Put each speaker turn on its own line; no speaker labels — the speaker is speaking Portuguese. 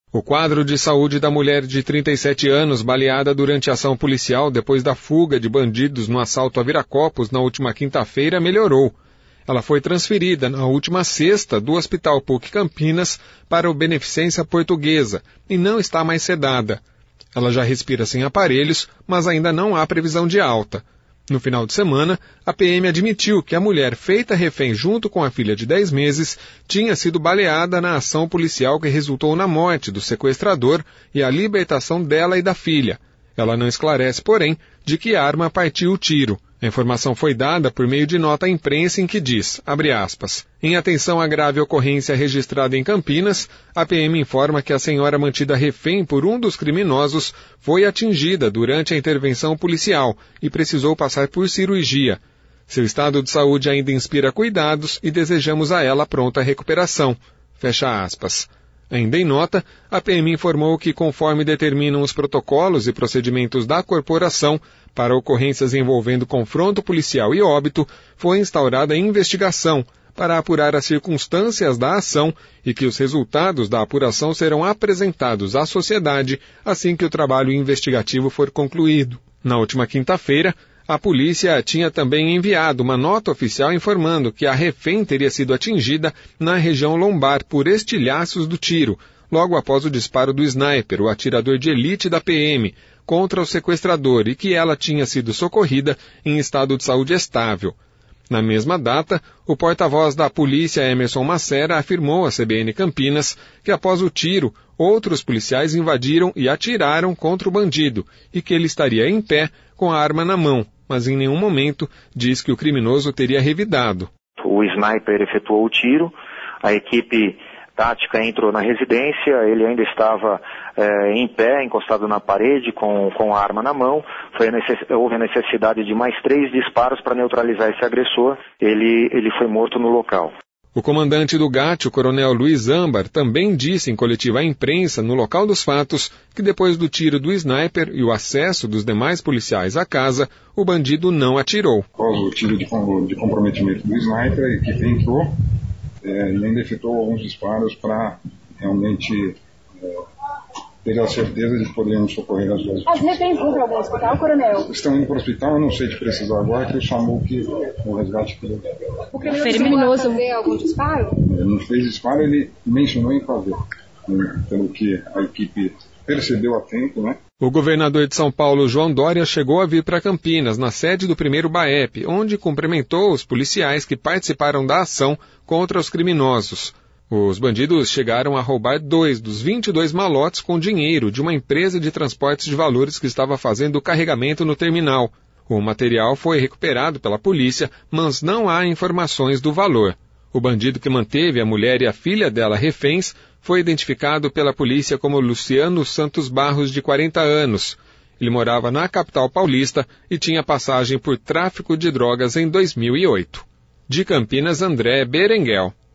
O quadro de saúde da mulher de 37 anos, baleada durante a ação policial depois da fuga de bandidos no assalto a Viracopos na última quinta-feira, melhorou. Ela foi transferida na última sexta do Hospital PUC Campinas para o Beneficência Portuguesa e não está mais sedada. Ela já respira sem aparelhos, mas ainda não há previsão de alta. No final de semana, a PM admitiu que a mulher feita refém junto com a filha de 10 meses tinha sido baleada na ação policial que resultou na morte do sequestrador e a libertação dela e da filha. Ela não esclarece, porém, de que arma partiu o tiro. A informação foi dada por meio de nota à imprensa em que diz, abre aspas, em atenção à grave ocorrência registrada em Campinas, a PM informa que a senhora mantida refém por um dos criminosos foi atingida durante a intervenção policial e precisou passar por cirurgia. Seu estado de saúde ainda inspira cuidados e desejamos a ela pronta recuperação. Fecha aspas. Ainda em nota, a PM informou que, conforme determinam os protocolos e procedimentos da corporação, para ocorrências envolvendo confronto policial e óbito, foi instaurada investigação para apurar as circunstâncias da ação e que os resultados da apuração serão apresentados à sociedade assim que o trabalho investigativo for concluído. Na última quinta-feira, a polícia tinha também enviado uma nota oficial informando que a refém teria sido atingida na região lombar por estilhaços do tiro, logo após o disparo do sniper, o atirador de elite da PM, contra o sequestrador e que ela tinha sido socorrida em estado de saúde estável. Na mesma data, o porta-voz da polícia, Emerson Macera, afirmou à CBN Campinas que após o tiro, outros policiais invadiram e atiraram contra o bandido e que ele estaria em pé com a arma na mão, mas em nenhum momento diz que o criminoso teria revidado.
O sniper efetuou o tiro, a equipe tática entrou na residência, ele ainda estava em pé, encostado na parede, com a arma na mão. Houve a necessidade de mais 3 disparos para neutralizar esse agressor. Ele foi morto no local.
O comandante do GAT, o coronel Luiz Âmbar, também disse em coletiva à imprensa, no local dos fatos, que depois do tiro do sniper e o acesso dos demais policiais à casa, o bandido não atirou.
Após o tiro de comprometimento do sniper, a equipe entrou e ainda efetuou alguns disparos para realmente ter a certeza de podermos socorrer as duas.
As reféns vão para algum hospital, coronel?
Estão indo para o hospital, eu não sei de precisar agora, que o SAMU que o resgate que
o criminoso fazer algum disparo?
Ele não fez disparo, ele mencionou em fazer, pelo que a equipe percebeu a tempo, né?
O governador de São Paulo, João Dória, chegou a vir para Campinas, na sede do 1º BAEP, onde cumprimentou os policiais que participaram da ação contra os criminosos. Os bandidos chegaram a roubar 2 dos 22 malotes com dinheiro de uma empresa de transportes de valores que estava fazendo o carregamento no terminal. O material foi recuperado pela polícia, mas não há informações do valor. O bandido que manteve a mulher e a filha dela reféns foi identificado pela polícia como Luciano Santos Barros, de 40 anos. Ele morava na capital paulista e tinha passagem por tráfico de drogas em 2008. De Campinas, André Berenguel.